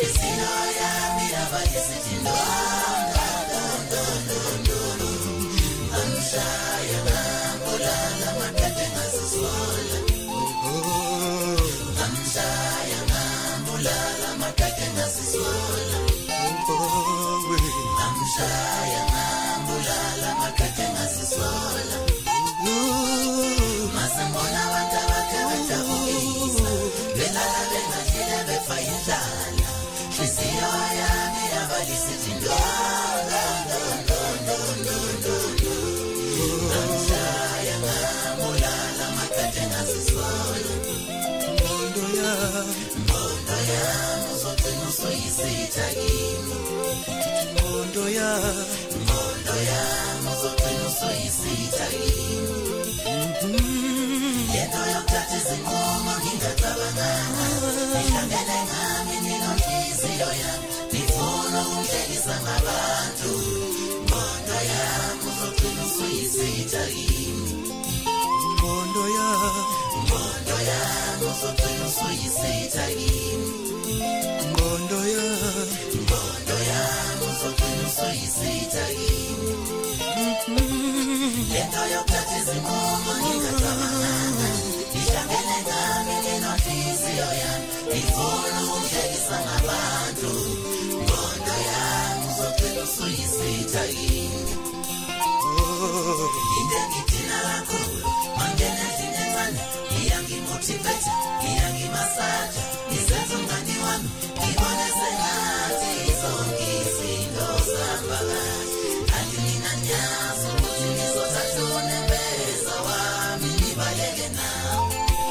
Isino yami abalisithi ndonga Amshaya ngambulala makade ngasisola Amshaya ngambulala makade ngasisola Amshaya ngambulala makade ngasisola Masambona abantu abakebejabulisa belala bengadlile befayindlala Hliziyo yami abalisithi ndonga Amshaya ngambulala makade ngasisola Mbondo yami uzogcina usoyisitha kimi Mbondo yami uzogcina usoyisitha kimi Yento yokuthatha izinqumo ngingacabanganga Nihlangene ngami ninonhliziyo yami Nifuna ukungihlekisa ngabantu Mbondo yami uzogcina usoyisitha kimi Mbondo yami uzogcina usoyisitha kimi Mbondo yami uzogcina usoyisitha kimi Lento yokuthatha izinqumo ngingacabanganga Nihlangene ngami ninonhliziyo yami Nifuna ukungihlekisa ngabantu Mbondo yami uzogcina usoyisitha kimi Into engidina kakhulu mangena endlini encane Ngiyangimotivate, ngiyangimasaja Ngisenza umngani wami ngibone sengathi zonke izinto zihamba kahle Kanti mina ngiyazi ukuthi ngizothatha unembeza wami ngibaleke nawe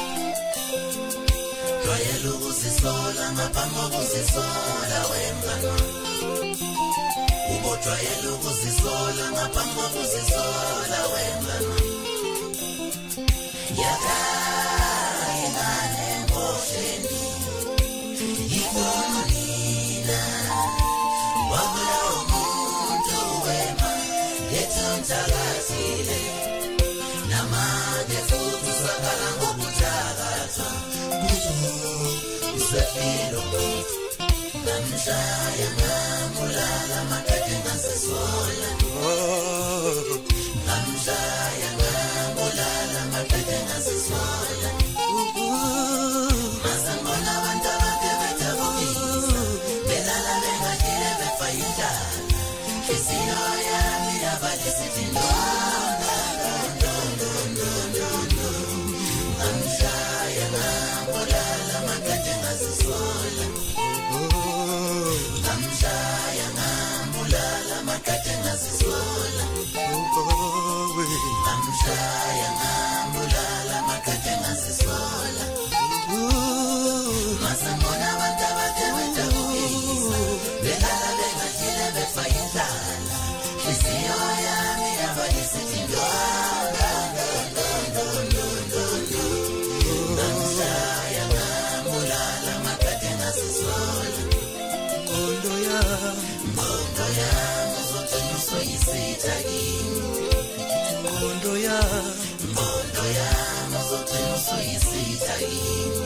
Jwayele ukuzisola ngaphambi kokuzisola wemngani wami Ubojwayele ukuzisola ngaphambi kokuzisola wemngani wami Yakayingane ngosheni Yikona nina Wabula umuntu wema Yethonthakathile Namade futhi usakhala ngokuthakatha Usefilo Namshaya ngambulala makade ngasisola Namshaya ngambulala makade ngasisola Masambona abantu abakebejabulisa belala bengadlile befayindlala Hliziyo yami abalisithi ndonga Amshaya ngambulala makade ngasisola Amshaya ngambulala makade ngasisola Amshaya ngambulala makade ngasisola Masambona abantu abakebejabulisa belala bengadlile befayindlala Hliziyo yami abalisithi ndonga Amshaya ngambulala makade ngasisola Mbondo yami uzogcina usoyisitha kimi Mbondo yami uzogcina usoyisitha kimi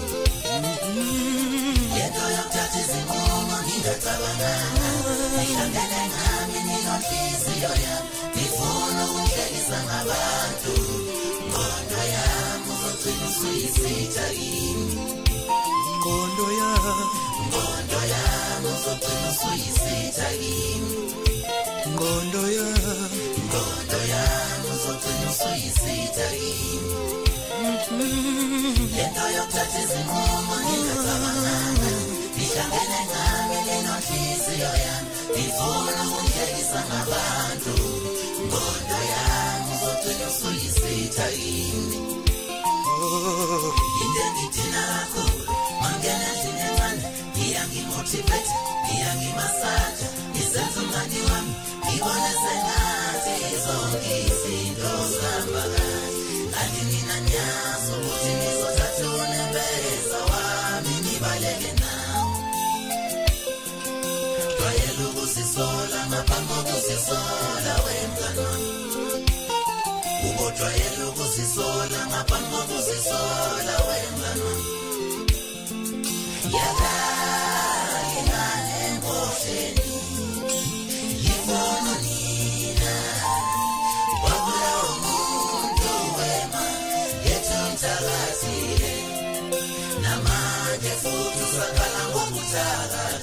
Yento yokuthatha izinqumo ngingacabanganga Nihlangene ngami ninonhliziyo yami Nifuna ukungihlekisa ngabantu Mbondo yami uzogcina usoyisitha kimi Mbondo yami uzogcina usoyisitha kimi Mbondo yami uzogcina usoyisitha kimi Lento yokuthatha izinqumo ngingacabanganga Nihlangene ngami ninonhliziyo yami Nifuna ukungihlekisa ngabantu Mbondo yami uzogcina usoyisitha kimi Into engidina kakhulu mangena endlini encane Ngiyangimotivate, ngiyangimasaja Ngisenza umngani wami ngibone sengathi zonke izinto zihamba kahle Kanti mina ngiyazi ukuthi ngizothatha unembeza wami ngibaleke nawe Jwayele ukuzisola ngaphambi kokuzisola wemngani wami Ubojwayele ukuzisola ngaphambi kokuzisola wemngani wami Yakayingane Saka